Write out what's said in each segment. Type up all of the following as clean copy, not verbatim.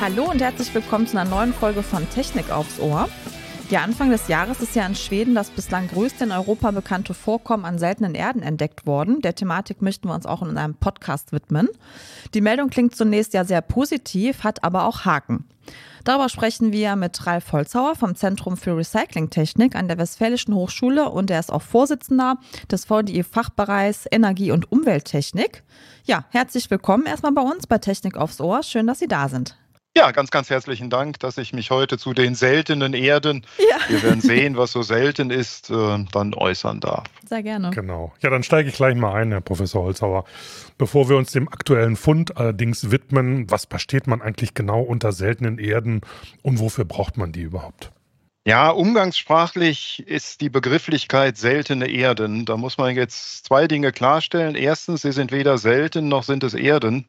Hallo und herzlich willkommen zu einer neuen Folge von Technik aufs Ohr. Ja, Anfang des Jahres ist ja in Schweden das bislang größte in Europa bekannte Vorkommen an seltenen Erden entdeckt worden. Der Thematik möchten wir uns auch in einem Podcast widmen. Die Meldung klingt zunächst ja sehr positiv, hat aber auch Haken. Darüber sprechen wir mit Ralf Holzhauer vom Zentrum für Recyclingtechnik an der Westfälischen Hochschule und er ist auch Vorsitzender des VDI-Fachbereichs Energie- und Umwelttechnik. Ja, herzlich willkommen erstmal bei uns bei Technik aufs Ohr. Schön, dass Sie da sind. Ja, ganz, ganz herzlichen Dank, dass ich mich heute zu den seltenen Erden, wir werden sehen, was so selten ist, dann äußern darf. Sehr gerne. Genau. Ja, dann steige ich gleich mal ein, Herr Professor Holzhauer. Bevor wir uns dem aktuellen Fund allerdings widmen, was versteht man eigentlich genau unter seltenen Erden und wofür braucht man die überhaupt? Ja, umgangssprachlich ist die Begrifflichkeit seltene Erden. Da muss man jetzt zwei Dinge klarstellen. Erstens, sie sind weder selten noch sind es Erden.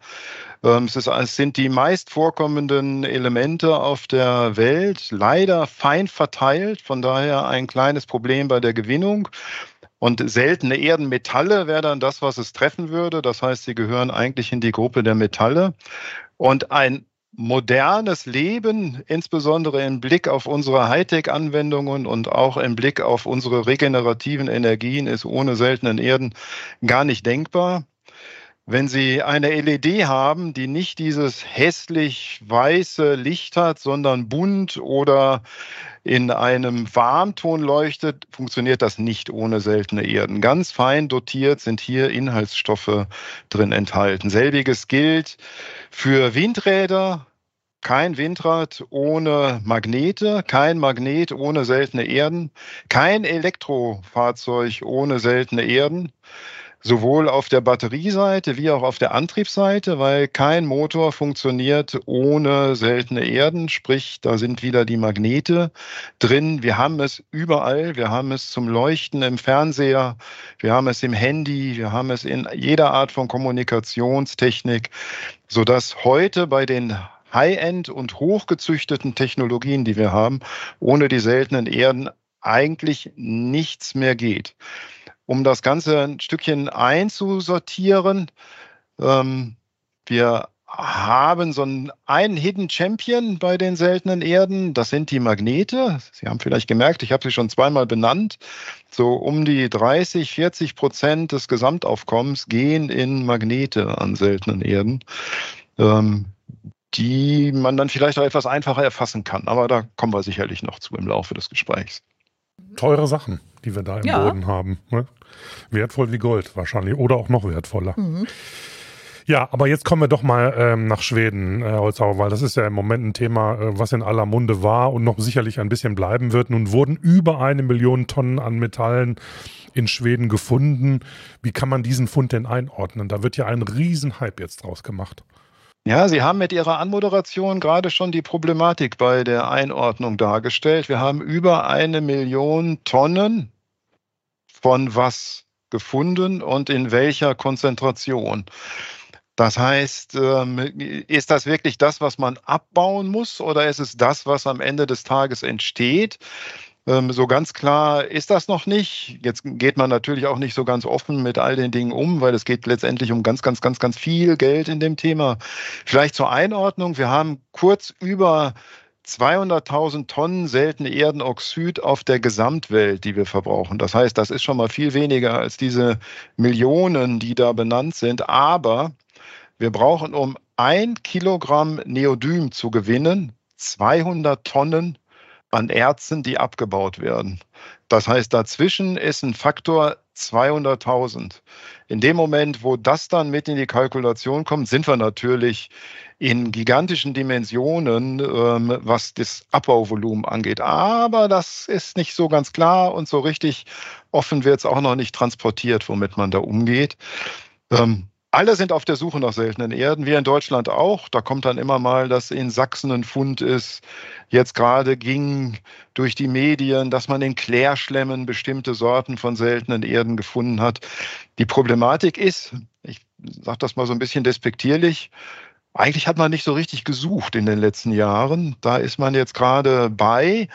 Es sind die meist vorkommenden Elemente auf der Welt, leider fein verteilt, von daher ein kleines Problem bei der Gewinnung. Und seltene Erdenmetalle wäre dann das, was es treffen würde. Das heißt, sie gehören eigentlich in die Gruppe der Metalle. Und ein modernes Leben, insbesondere im Blick auf unsere Hightech-Anwendungen und auch im Blick auf unsere regenerativen Energien, ist ohne seltenen Erden gar nicht denkbar. Wenn Sie eine LED haben, die nicht dieses hässlich weiße Licht hat, sondern bunt oder in einem Warmton leuchtet, funktioniert das nicht ohne seltene Erden. Ganz fein dotiert sind hier Inhaltsstoffe drin enthalten. Selbiges gilt für Windräder. Kein Windrad ohne Magnete, kein Magnet ohne seltene Erden, kein Elektrofahrzeug ohne seltene Erden. Sowohl auf der Batterieseite wie auch auf der Antriebsseite, weil kein Motor funktioniert ohne seltene Erden, sprich, da sind wieder die Magnete drin. Wir haben es überall, wir haben es zum Leuchten im Fernseher, wir haben es im Handy, wir haben es in jeder Art von Kommunikationstechnik, sodass heute bei den High-End und hochgezüchteten Technologien, die wir haben, ohne die seltenen Erden eigentlich nichts mehr geht. Um das Ganze ein Stückchen einzusortieren, wir haben so einen Hidden Champion bei den seltenen Erden, das sind die Magnete. Sie haben vielleicht gemerkt, ich habe sie schon zweimal benannt. So um die 30-40% des Gesamtaufkommens gehen in Magnete an seltenen Erden, die man dann vielleicht auch etwas einfacher erfassen kann. Aber da kommen wir sicherlich noch zu im Laufe des Gesprächs. Teure Sachen, die wir da im Boden haben. Ne? Wertvoll wie Gold wahrscheinlich oder auch noch wertvoller. Mhm. Ja, aber jetzt kommen wir doch mal nach Schweden, Holzhauer, weil das ist ja im Moment ein Thema, was in aller Munde war und noch sicherlich ein bisschen bleiben wird. Nun wurden über 1 Million Tonnen an Metallen in Schweden gefunden. Wie kann man diesen Fund denn einordnen? Da wird ja ein Riesenhype jetzt draus gemacht. Ja, Sie haben mit Ihrer Anmoderation gerade schon die Problematik bei der Einordnung dargestellt. Wir haben über 1 Million Tonnen von was gefunden und in welcher Konzentration. Das heißt, ist das wirklich das, was man abbauen muss, oder ist es das, was am Ende des Tages entsteht? So ganz klar ist das noch nicht. Jetzt geht man natürlich auch nicht so ganz offen mit all den Dingen um, weil es geht letztendlich um ganz, ganz, ganz, ganz viel Geld in dem Thema. Vielleicht zur Einordnung. Wir haben kurz über 200.000 Tonnen seltene Erdenoxid auf der Gesamtwelt, die wir verbrauchen. Das heißt, das ist schon mal viel weniger als diese Millionen, die da benannt sind. Aber wir brauchen, um 1 Kilogramm Neodym zu gewinnen, 200 Tonnen an Erzen, die abgebaut werden. Das heißt, dazwischen ist ein Faktor 200.000. In dem Moment, wo das dann mit in die Kalkulation kommt, sind wir natürlich in gigantischen Dimensionen, was das Abbauvolumen angeht. Aber das ist nicht so ganz klar und so richtig offen wird es auch noch nicht transportiert, womit man da umgeht. Alle sind auf der Suche nach seltenen Erden, wir in Deutschland auch. Da kommt dann immer mal, dass in Sachsen ein Fund ist. Jetzt gerade ging durch die Medien, dass man in Klärschlemmen bestimmte Sorten von seltenen Erden gefunden hat. Die Problematik ist, ich sage das mal so ein bisschen despektierlich, eigentlich hat man nicht so richtig gesucht in den letzten Jahren. Da ist man jetzt gerade bei,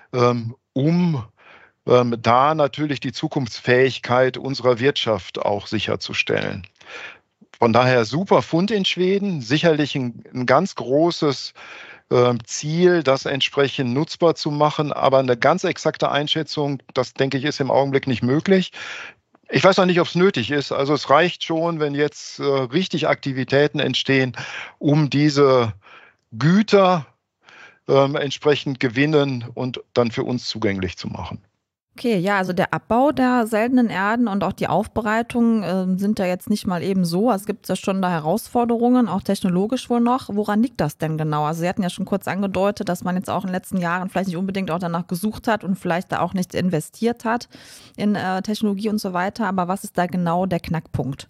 da natürlich die Zukunftsfähigkeit unserer Wirtschaft auch sicherzustellen. Von daher super Fund in Schweden, sicherlich ein ganz großes Ziel, das entsprechend nutzbar zu machen. Aber eine ganz exakte Einschätzung, das denke ich, ist im Augenblick nicht möglich. Ich weiß noch nicht, ob es nötig ist. Also es reicht schon, wenn jetzt richtig Aktivitäten entstehen, um diese Güter entsprechend gewinnen und dann für uns zugänglich zu machen. Okay, ja, also der Abbau der seltenen Erden und auch die Aufbereitung sind ja jetzt nicht mal eben so. Also es gibt ja schon da Herausforderungen, auch technologisch wohl noch. Woran liegt das denn genau? Also Sie hatten ja schon kurz angedeutet, dass man jetzt auch in den letzten Jahren vielleicht nicht unbedingt auch danach gesucht hat und vielleicht da auch nicht investiert hat in Technologie und so weiter. Aber was ist da genau der Knackpunkt?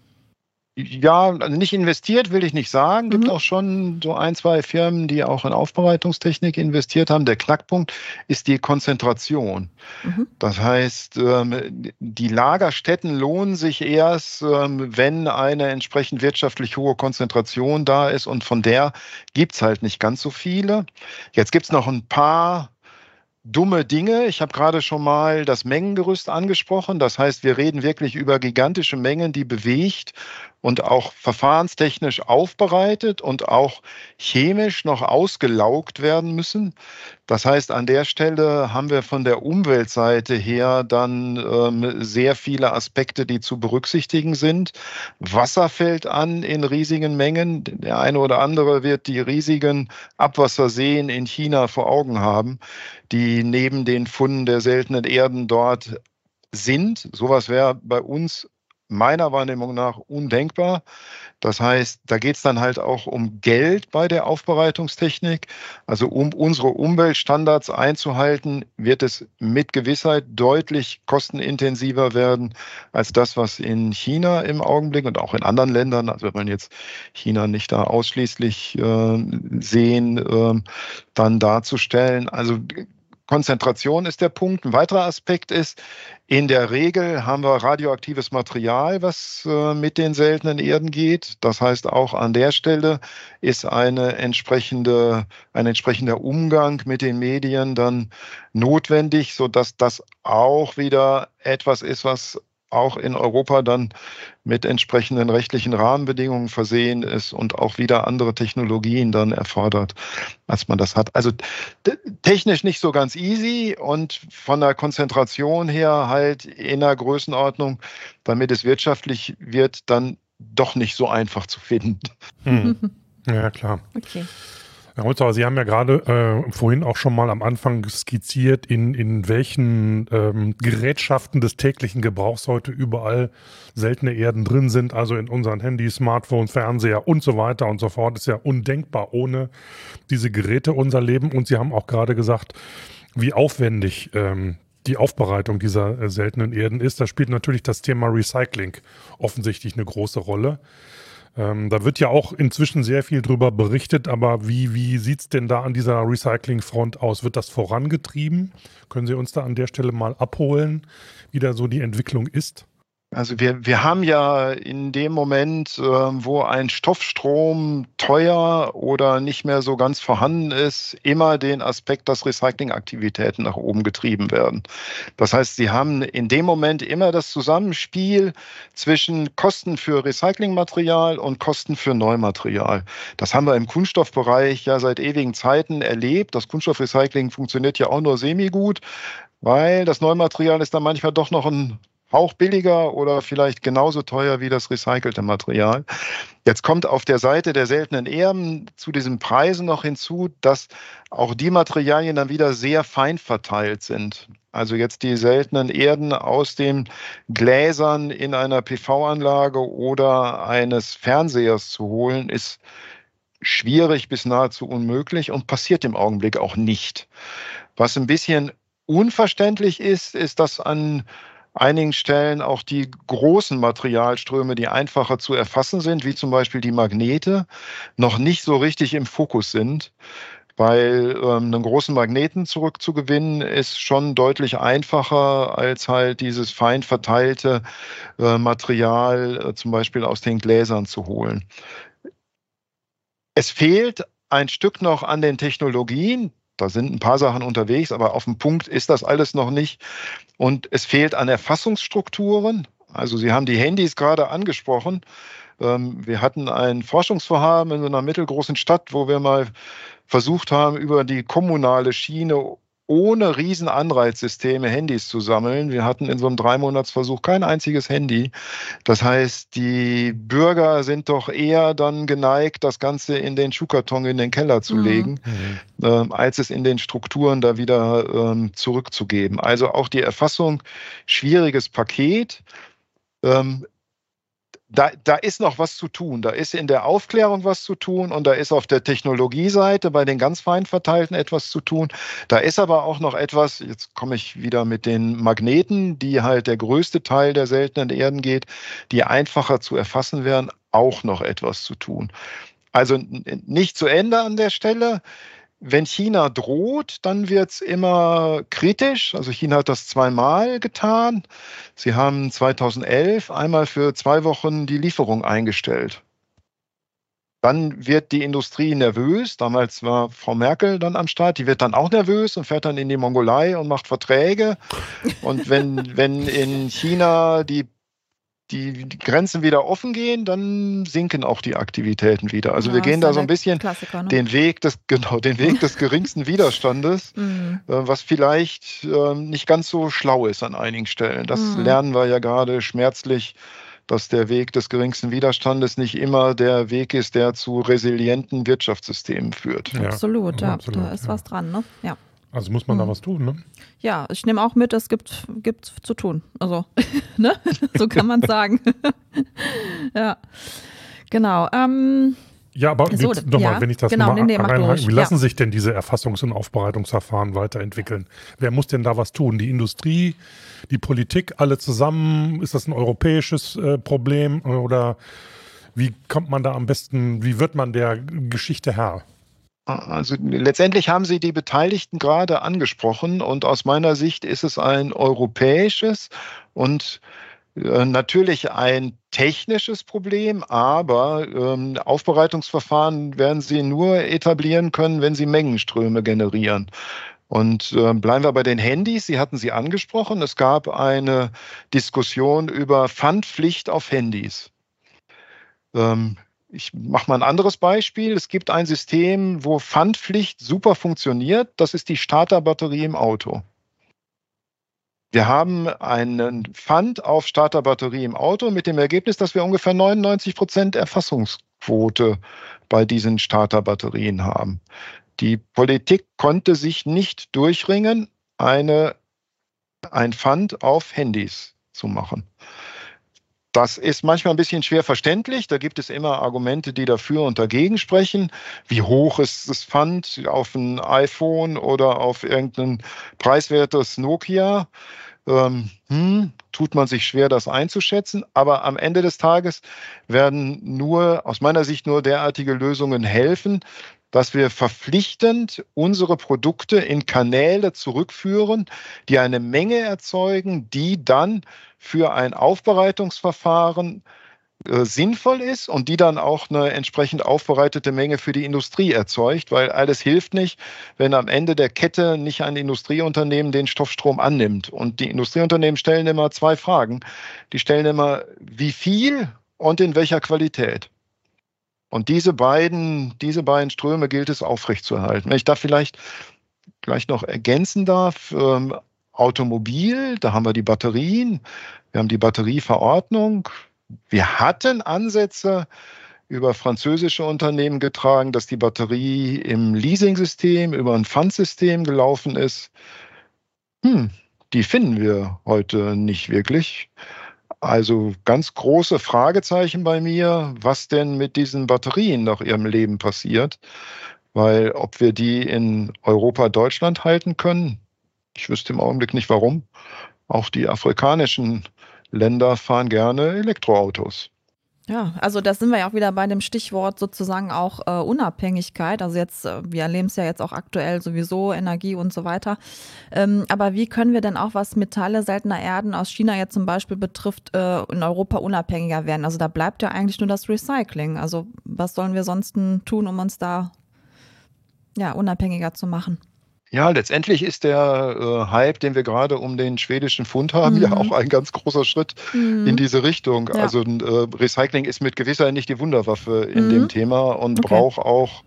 Ja, also nicht investiert, will ich nicht sagen. Gibt auch schon so 1, 2 Firmen, die auch in Aufbereitungstechnik investiert haben. Der Knackpunkt ist die Konzentration. Das heißt, die Lagerstätten lohnen sich erst, wenn eine entsprechend wirtschaftlich hohe Konzentration da ist. Und von der gibt es halt nicht ganz so viele. Jetzt gibt es noch ein paar dumme Dinge. Ich habe gerade schon mal das Mengengerüst angesprochen. Das heißt, wir reden wirklich über gigantische Mengen, die bewegt und auch verfahrenstechnisch aufbereitet und auch chemisch noch ausgelaugt werden müssen. Das heißt, an der Stelle haben wir von der Umweltseite her dann sehr viele Aspekte, die zu berücksichtigen sind. Wasser fällt an in riesigen Mengen. Der eine oder andere wird die riesigen Abwasserseen in China vor Augen haben, die neben den Funden der seltenen Erden dort sind. Sowas wäre bei uns meiner Wahrnehmung nach undenkbar. Das heißt, da geht es dann halt auch um Geld bei der Aufbereitungstechnik. Also um unsere Umweltstandards einzuhalten, wird es mit Gewissheit deutlich kostenintensiver werden als das, was in China im Augenblick und auch in anderen Ländern, also wenn man jetzt China nicht da ausschließlich sehen, dann darzustellen. Also Konzentration ist der Punkt. Ein weiterer Aspekt ist, in der Regel haben wir radioaktives Material, was mit den seltenen Erden geht. Das heißt, auch an der Stelle ist ein entsprechender Umgang mit den Medien dann notwendig, sodass das auch wieder etwas ist, was auch in Europa dann mit entsprechenden rechtlichen Rahmenbedingungen versehen ist und auch wieder andere Technologien dann erfordert, als man das hat. Also technisch nicht so ganz easy und von der Konzentration her halt in der Größenordnung, damit es wirtschaftlich wird, dann doch nicht so einfach zu finden. Ja, klar. Okay. Herr Holzhauer, Sie haben ja gerade vorhin auch schon mal am Anfang skizziert, in welchen Gerätschaften des täglichen Gebrauchs heute überall seltene Erden drin sind, also in unseren Handys, Smartphones, Fernseher und so weiter und so fort. Ist ja undenkbar ohne diese Geräte unser Leben. Und Sie haben auch gerade gesagt, wie aufwendig die Aufbereitung dieser seltenen Erden ist. Da spielt natürlich das Thema Recycling offensichtlich eine große Rolle. Da wird ja auch inzwischen sehr viel drüber berichtet, aber wie sieht es denn da an dieser Recyclingfront aus? Wird das vorangetrieben? Können Sie uns da an der Stelle mal abholen, wie da so die Entwicklung ist? Also wir haben ja in dem Moment, wo ein Stoffstrom teuer oder nicht mehr so ganz vorhanden ist, immer den Aspekt, dass Recyclingaktivitäten nach oben getrieben werden. Das heißt, Sie haben in dem Moment immer das Zusammenspiel zwischen Kosten für Recyclingmaterial und Kosten für Neumaterial. Das haben wir im Kunststoffbereich ja seit ewigen Zeiten erlebt. Das Kunststoffrecycling funktioniert ja auch nur semi-gut, weil das Neumaterial ist dann manchmal doch noch ein Hauch billiger oder vielleicht genauso teuer wie das recycelte Material. Jetzt kommt auf der Seite der seltenen Erden zu diesen Preisen noch hinzu, dass auch die Materialien dann wieder sehr fein verteilt sind. Also jetzt die seltenen Erden aus den Gläsern in einer PV-Anlage oder eines Fernsehers zu holen, ist schwierig bis nahezu unmöglich und passiert im Augenblick auch nicht. Was ein bisschen unverständlich ist, ist, dass an einigen Stellen auch die großen Materialströme, die einfacher zu erfassen sind, wie zum Beispiel die Magnete, noch nicht so richtig im Fokus sind. Weil einen großen Magneten zurückzugewinnen, ist schon deutlich einfacher, als halt dieses fein verteilte Material zum Beispiel aus den Gläsern zu holen. Es fehlt ein Stück noch an den Technologien. Da sind ein paar Sachen unterwegs, aber auf dem Punkt ist das alles noch nicht. Und es fehlt an Erfassungsstrukturen. Also Sie haben die Handys gerade angesprochen. Wir hatten ein Forschungsvorhaben in so einer mittelgroßen Stadt, wo wir mal versucht haben, über die kommunale Schiene ohne riesen Anreizsysteme Handys zu sammeln. Wir hatten in so einem 3-Monatsversuch kein einziges Handy. Das heißt, die Bürger sind doch eher dann geneigt, das Ganze in den Schuhkarton in den Keller zu legen, als es in den Strukturen da wieder zurückzugeben. Also auch die Erfassung, schwieriges Paket. Da ist noch was zu tun. Da ist in der Aufklärung was zu tun und da ist auf der Technologieseite bei den ganz fein verteilten etwas zu tun. Da ist aber auch noch etwas, jetzt komme ich wieder mit den Magneten, die halt der größte Teil der seltenen Erden geht, die einfacher zu erfassen wären, auch noch etwas zu tun. Also nicht zu Ende an der Stelle. Wenn China droht, dann wird es immer kritisch. Also China hat das 2-mal getan. Sie haben 2011 einmal für 2 Wochen die Lieferung eingestellt. Dann wird die Industrie nervös. Damals war Frau Merkel dann am Start. Die wird dann auch nervös und fährt dann in die Mongolei und macht Verträge. Und wenn in China die Grenzen wieder offen gehen, dann sinken auch die Aktivitäten wieder. Also wir gehen da so ein bisschen den Weg des geringsten Widerstandes, was vielleicht nicht ganz so schlau ist an einigen Stellen. Das lernen wir ja gerade schmerzlich, dass der Weg des geringsten Widerstandes nicht immer der Weg ist, der zu resilienten Wirtschaftssystemen führt. Ja, absolut, da ist was dran, ne? Ja. Also muss man da was tun, ne? Ja, ich nehme auch mit, es gibt zu tun. Also, ne? So kann man es sagen. Ja, genau. Ja, aber so, jetzt nochmal, wenn ich das mal reinhaken, wie lassen sich denn diese Erfassungs- und Aufbereitungsverfahren weiterentwickeln? Wer muss denn da was tun? Die Industrie, die Politik, alle zusammen? Ist das ein europäisches Problem? Oder wie kommt man da am besten, wie wird man der Geschichte Herr? Also letztendlich haben Sie die Beteiligten gerade angesprochen und aus meiner Sicht ist es ein europäisches und natürlich ein technisches Problem, aber Aufbereitungsverfahren werden Sie nur etablieren können, wenn Sie Mengenströme generieren. Und bleiben wir bei den Handys, Sie hatten sie angesprochen, es gab eine Diskussion über Pfandpflicht auf Handys. Ich mache mal ein anderes Beispiel. Es gibt ein System, wo Pfandpflicht super funktioniert. Das ist die Starterbatterie im Auto. Wir haben einen Pfand auf Starterbatterie im Auto mit dem Ergebnis, dass wir ungefähr 99% Erfassungsquote bei diesen Starterbatterien haben. Die Politik konnte sich nicht durchringen, ein Pfand auf Handys zu machen. Das ist manchmal ein bisschen schwer verständlich. Da gibt es immer Argumente, die dafür und dagegen sprechen. Wie hoch ist das Pfand auf ein iPhone oder auf irgendein preiswertes Nokia? Tut man sich schwer, das einzuschätzen. Aber am Ende des Tages werden aus meiner Sicht nur derartige Lösungen helfen, dass wir verpflichtend unsere Produkte in Kanäle zurückführen, die eine Menge erzeugen, die dann für ein Aufbereitungsverfahren sinnvoll ist und die dann auch eine entsprechend aufbereitete Menge für die Industrie erzeugt, weil alles hilft nicht, wenn am Ende der Kette nicht ein Industrieunternehmen den Stoffstrom annimmt. Und die Industrieunternehmen stellen immer 2 Fragen. Die stellen immer, wie viel und in welcher Qualität. Und diese beiden Ströme gilt es aufrechtzuerhalten. Wenn ich da vielleicht gleich noch ergänzen darf, Automobil, da haben wir die Batterien, wir haben die Batterieverordnung. Wir hatten Ansätze über französische Unternehmen getragen, dass die Batterie im Leasingsystem über ein Pfandsystem gelaufen ist. Die finden wir heute nicht wirklich. Also ganz große Fragezeichen bei mir, was denn mit diesen Batterien nach ihrem Leben passiert. Weil ob wir die in Europa, Deutschland halten können, ich wüsste im Augenblick nicht warum. Auch die afrikanischen Länder fahren gerne Elektroautos. Ja, also da sind wir ja auch wieder bei dem Stichwort sozusagen auch Unabhängigkeit. Also jetzt, wir erleben es ja jetzt auch aktuell sowieso, Energie und so weiter. Aber wie können wir denn auch, was Metalle seltener Erden aus China jetzt zum Beispiel betrifft, in Europa unabhängiger werden? Also da bleibt ja eigentlich nur das Recycling. Also was sollen wir sonst tun, um uns da unabhängiger zu machen? Ja, letztendlich ist der Hype, den wir gerade um den schwedischen Pfund haben, ja auch ein ganz großer Schritt in diese Richtung. Ja. Also Recycling ist mit Gewissheit nicht die Wunderwaffe in dem Thema und braucht auch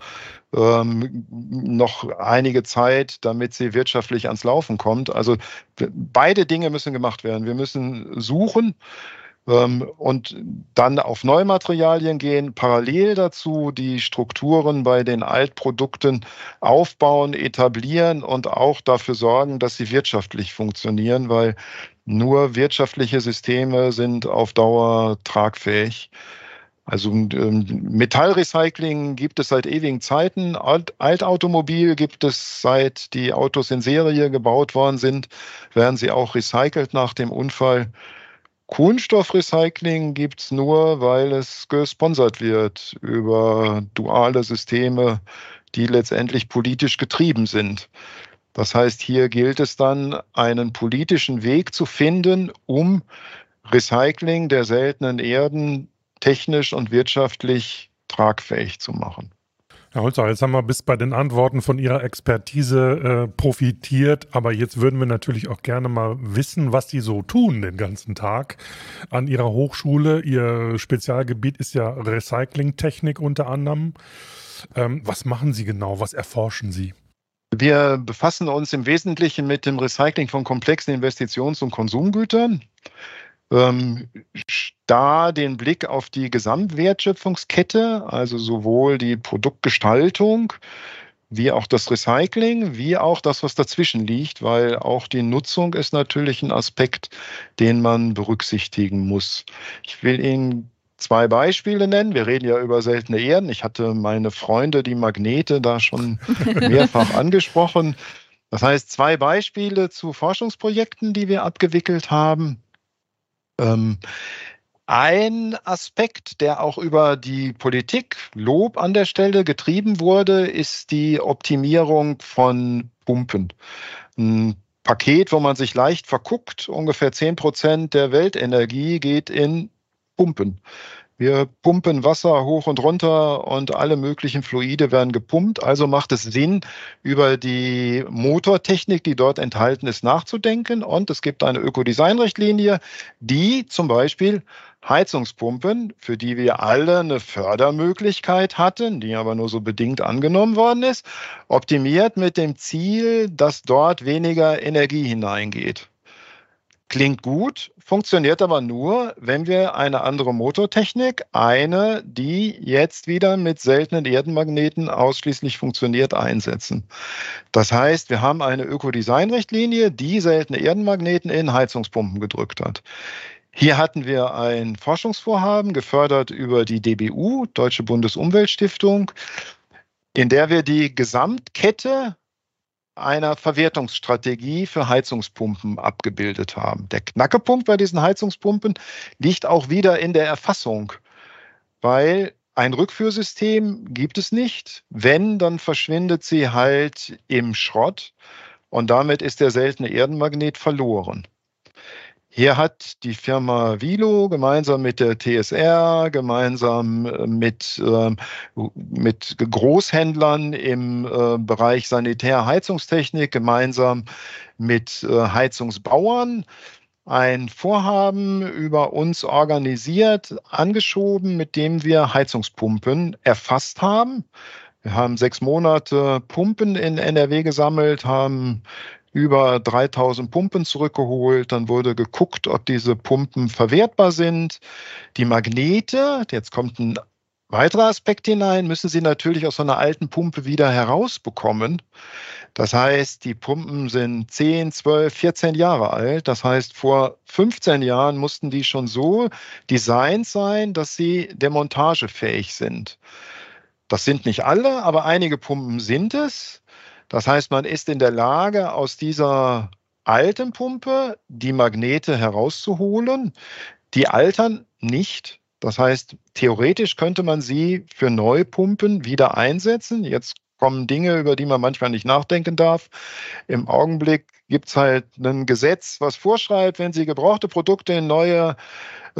noch einige Zeit, damit sie wirtschaftlich ans Laufen kommt. Also beide Dinge müssen gemacht werden. Wir müssen suchen und dann auf Neumaterialien gehen, parallel dazu die Strukturen bei den Altprodukten aufbauen, etablieren und auch dafür sorgen, dass sie wirtschaftlich funktionieren, weil nur wirtschaftliche Systeme sind auf Dauer tragfähig. Also Metallrecycling gibt es seit ewigen Zeiten. Altautomobil gibt es, seit die Autos in Serie gebaut worden sind, werden sie auch recycelt nach dem Unfall. Kohlenstoffrecycling gibt es nur, weil es gesponsert wird über duale Systeme, die letztendlich politisch getrieben sind. Das heißt, hier gilt es dann, einen politischen Weg zu finden, um Recycling der seltenen Erden technisch und wirtschaftlich tragfähig zu machen. Herr Holzer, jetzt haben wir bis bei den Antworten von Ihrer Expertise profitiert, aber jetzt würden wir natürlich auch gerne mal wissen, was Sie so tun den ganzen Tag an Ihrer Hochschule. Ihr Spezialgebiet ist ja Recyclingtechnik unter anderem. Was machen Sie genau? Was erforschen Sie? Wir befassen uns im Wesentlichen mit dem Recycling von komplexen Investitions- und Konsumgütern. Da den Blick auf die Gesamtwertschöpfungskette, also sowohl die Produktgestaltung wie auch das Recycling, wie auch das, was dazwischen liegt, weil auch die Nutzung ist natürlich ein Aspekt, den man berücksichtigen muss. Ich will Ihnen 2 Beispiele nennen. Wir reden ja über seltene Erden. Ich hatte meine Freunde, die Magnete, da schon mehrfach angesprochen. Das heißt, 2 Beispiele zu Forschungsprojekten, die wir abgewickelt haben. Ein Aspekt, der auch über die Politik, Lob an der Stelle, getrieben wurde, ist die Optimierung von Pumpen. Ein Paket, wo man sich leicht verguckt, ungefähr 10% der Weltenergie geht in Pumpen. Wir pumpen Wasser hoch und runter und alle möglichen Fluide werden gepumpt. Also macht es Sinn, über die Motortechnik, die dort enthalten ist, nachzudenken. Und es gibt eine Ökodesign-Richtlinie, die zum Beispiel Heizungspumpen, für die wir alle eine Fördermöglichkeit hatten, die aber nur so bedingt angenommen worden ist, optimiert mit dem Ziel, dass dort weniger Energie hineingeht. Klingt gut, funktioniert aber nur, wenn wir eine andere Motortechnik, eine, die jetzt wieder mit seltenen Erdenmagneten ausschließlich funktioniert, einsetzen. Das heißt, wir haben eine Ökodesign-Richtlinie, die seltene Erdenmagneten in Heizungspumpen gedrückt hat. Hier hatten wir ein Forschungsvorhaben, gefördert über die DBU, Deutsche Bundesumweltstiftung, in der wir die Gesamtkette einer Verwertungsstrategie für Heizungspumpen abgebildet haben. Der Knackepunkt bei diesen Heizungspumpen liegt auch wieder in der Erfassung, weil ein Rückführsystem gibt es nicht. Wenn, dann verschwindet sie halt im Schrott und damit ist der seltene Erdenmagnet verloren. Hier hat die Firma Vilo gemeinsam mit der TSR, gemeinsam mit Großhändlern im Bereich Sanitär-Heizungstechnik, gemeinsam mit Heizungsbauern ein Vorhaben über uns organisiert, angeschoben, mit dem wir Heizungspumpen erfasst haben. Wir haben 6 Monate Pumpen in NRW gesammelt, haben über 3000 Pumpen zurückgeholt. Dann wurde geguckt, ob diese Pumpen verwertbar sind. Die Magnete, jetzt kommt ein weiterer Aspekt hinein, müssen Sie natürlich aus so einer alten Pumpe wieder herausbekommen. Das heißt, die Pumpen sind 10, 12, 14 Jahre alt. Das heißt, vor 15 Jahren mussten die schon so designt sein, dass sie demontagefähig sind. Das sind nicht alle, aber einige Pumpen sind es. Das heißt, man ist in der Lage, aus dieser alten Pumpe die Magnete herauszuholen. Die altern nicht. Das heißt, theoretisch könnte man sie für Neupumpen wieder einsetzen. Jetzt kommen Dinge, über die man manchmal nicht nachdenken darf. Im Augenblick gibt es halt ein Gesetz, was vorschreibt, wenn Sie gebrauchte Produkte in neue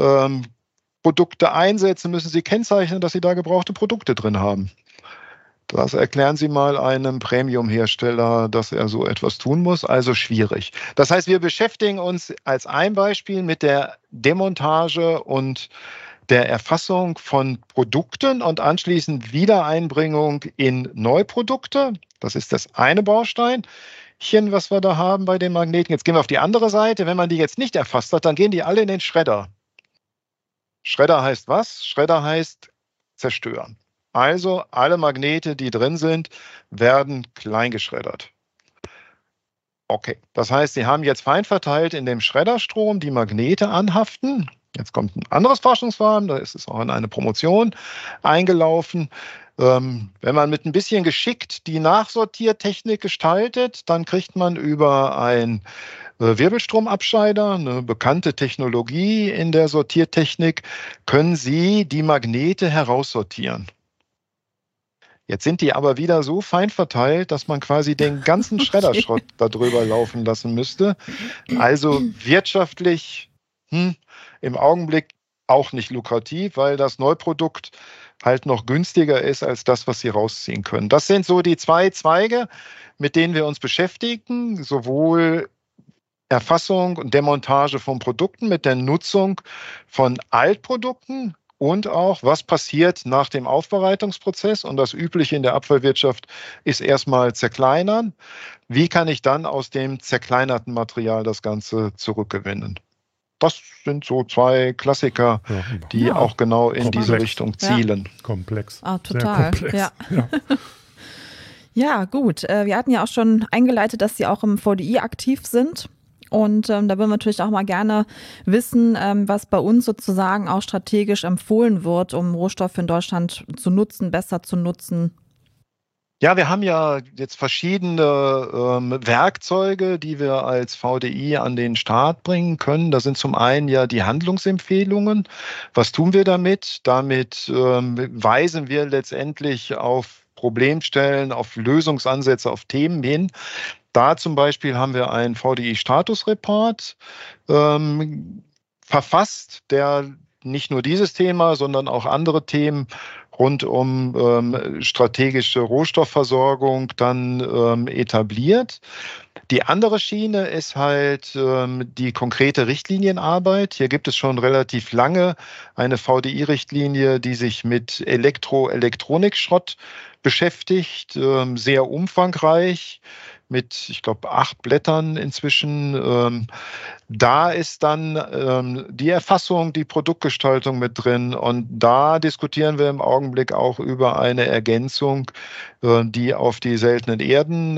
Produkte einsetzen, müssen Sie kennzeichnen, dass Sie da gebrauchte Produkte drin haben. Das erklären Sie mal einem Premium-Hersteller, dass er so etwas tun muss. Also schwierig. Das heißt, wir beschäftigen uns als ein Beispiel mit der Demontage und der Erfassung von Produkten und anschließend Wiedereinbringung in Neuprodukte. Das ist das eine Bausteinchen, was wir da haben bei den Magneten. Jetzt gehen wir auf die andere Seite. Wenn man die jetzt nicht erfasst hat, dann gehen die alle in den Schredder. Schredder heißt was? Schredder heißt zerstören. Also alle Magnete, die drin sind, werden klein geschreddert. Okay, das heißt, Sie haben jetzt fein verteilt in dem Schredderstrom die Magnete anhaften. Jetzt kommt ein anderes Forschungsvorhaben, da ist es auch in eine Promotion eingelaufen. Wenn man mit ein bisschen geschickt die Nachsortiertechnik gestaltet, dann kriegt man über ein Wirbelstromabscheider, eine bekannte Technologie in der Sortiertechnik, können Sie die Magnete heraussortieren. Jetzt sind die aber wieder so fein verteilt, dass man quasi den ganzen Schredderschrott darüber laufen lassen müsste. Also wirtschaftlich im Augenblick auch nicht lukrativ, weil das Neuprodukt halt noch günstiger ist als das, was Sie rausziehen können. Das sind so die zwei Zweige, mit denen wir uns beschäftigen, sowohl Erfassung und Demontage von Produkten mit der Nutzung von Altprodukten und auch, was passiert nach dem Aufbereitungsprozess. Und das Übliche in der Abfallwirtschaft ist erstmal zerkleinern. Wie kann ich dann aus dem zerkleinerten Material das Ganze zurückgewinnen? Das sind so zwei Klassiker, die auch genau in diese Richtung zielen. Ja. Komplex. Ah, total. Sehr komplex. Ja. Ja, gut. Wir hatten ja auch schon eingeleitet, dass Sie auch im VDI aktiv sind. Und da würden wir natürlich auch mal gerne wissen, was bei uns sozusagen auch strategisch empfohlen wird, um Rohstoffe in Deutschland zu nutzen, besser zu nutzen. Ja, wir haben ja jetzt verschiedene Werkzeuge, die wir als VDI an den Start bringen können. Da sind zum einen ja die Handlungsempfehlungen. Was tun wir damit? Damit weisen wir letztendlich auf Problemstellen, auf Lösungsansätze, auf Themen hin. Da zum Beispiel haben wir einen VDI-Status-Report verfasst, der nicht nur dieses Thema, sondern auch andere Themen rund um strategische Rohstoffversorgung dann etabliert. Die andere Schiene ist halt die konkrete Richtlinienarbeit. Hier gibt es schon relativ lange eine VDI-Richtlinie, die sich mit Elektronikschrott beschäftigt, sehr umfangreich, mit, ich glaube, 8 Blättern inzwischen. Da ist dann die Erfassung, die Produktgestaltung mit drin. Und da diskutieren wir im Augenblick auch über eine Ergänzung, die auf die seltenen Erden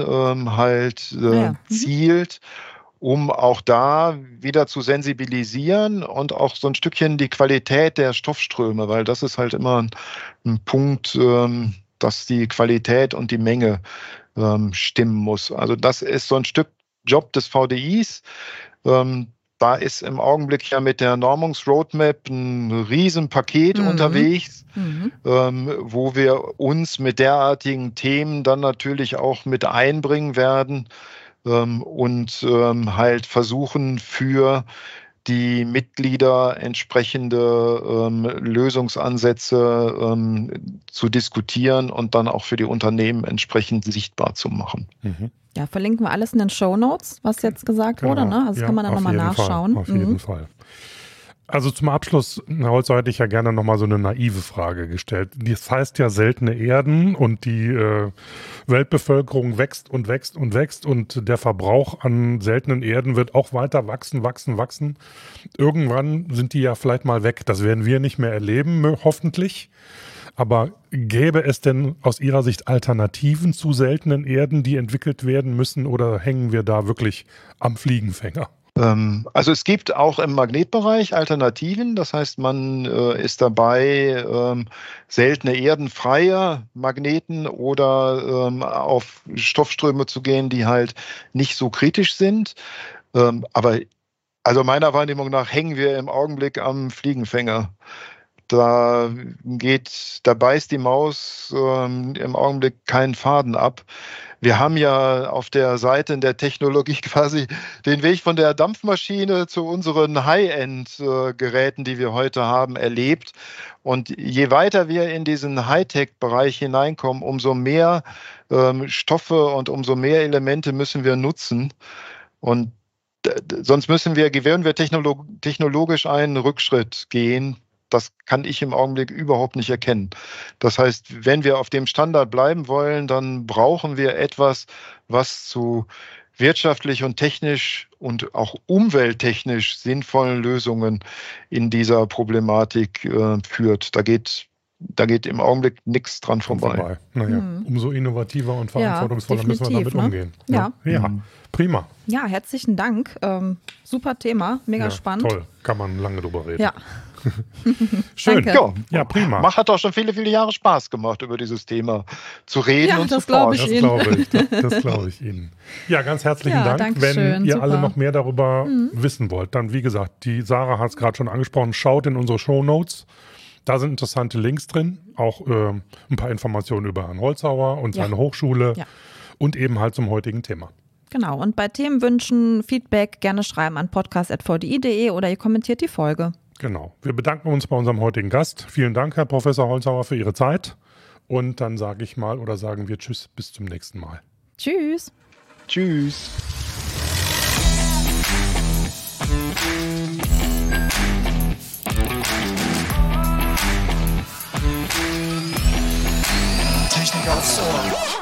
zielt, um auch da wieder zu sensibilisieren und auch so ein Stückchen die Qualität der Stoffströme, weil das ist halt immer ein Punkt, dass die Qualität und die Menge stimmen muss. Also das ist so ein Stück Job des VDIs. Da ist im Augenblick ja mit der Normungsroadmap ein Riesenpaket unterwegs, wo wir uns mit derartigen Themen dann natürlich auch mit einbringen werden und halt versuchen, für die Mitglieder entsprechende Lösungsansätze zu diskutieren und dann auch für die Unternehmen entsprechend sichtbar zu machen. Ja, verlinken wir alles in den Shownotes, was jetzt gesagt wurde, ne? Also das kann man dann nochmal nachschauen. Auf jeden Fall. Also zum Abschluss, Herr Holzer, hätte ich ja gerne nochmal so eine naive Frage gestellt. Das heißt ja seltene Erden und die Weltbevölkerung wächst und wächst und wächst und der Verbrauch an seltenen Erden wird auch weiter wachsen. Irgendwann sind die ja vielleicht mal weg. Das werden wir nicht mehr erleben, hoffentlich. Aber gäbe es denn aus Ihrer Sicht Alternativen zu seltenen Erden, die entwickelt werden müssen, oder hängen wir da wirklich am Fliegenfänger? Also es gibt auch im Magnetbereich Alternativen. Das heißt, man ist dabei, seltene erdenfreie Magneten oder auf Stoffströme zu gehen, die halt nicht so kritisch sind. Aber also meiner Wahrnehmung nach hängen wir im Augenblick am Fliegenfänger. da beißt die Maus im Augenblick keinen Faden ab. Wir haben ja auf der Seite in der Technologie quasi den Weg von der Dampfmaschine zu unseren High-End-Geräten, die wir heute haben, erlebt. Und je weiter wir in diesen Hightech-Bereich hineinkommen, umso mehr Stoffe und umso mehr Elemente müssen wir nutzen. Und sonst würden wir technologisch einen Rückschritt gehen. Das kann ich im Augenblick überhaupt nicht erkennen. Das heißt, wenn wir auf dem Standard bleiben wollen, dann brauchen wir etwas, was zu wirtschaftlich und technisch und auch umwelttechnisch sinnvollen Lösungen in dieser Problematik führt. Da geht im Augenblick nichts dran vorbei. Naja, umso innovativer und verantwortungsvoller müssen wir damit umgehen. Ja. Prima. Ja, herzlichen Dank. Super Thema, mega spannend. Toll, kann man lange drüber reden. Ja. Schön. Danke. Ja, prima. Hat doch schon viele, viele Jahre Spaß gemacht, über dieses Thema zu reden und zu forschen. Das glaube ich Ihnen. Ja, ganz herzlichen Dank. Wenn ihr alle noch mehr darüber wissen wollt, dann wie gesagt, die Sarah hat es gerade schon angesprochen, schaut in unsere Shownotes. Da sind interessante Links drin, auch ein paar Informationen über Herrn Holzhauer und seine Hochschule und eben halt zum heutigen Thema. Genau, und bei Themenwünschen, Feedback gerne schreiben an podcast@vdi.de oder ihr kommentiert die Folge. Genau. Wir bedanken uns bei unserem heutigen Gast. Vielen Dank, Herr Professor Holzhauer, für Ihre Zeit. Und dann sagen wir Tschüss, bis zum nächsten Mal. Tschüss. Tschüss. Technik aufs Ohr.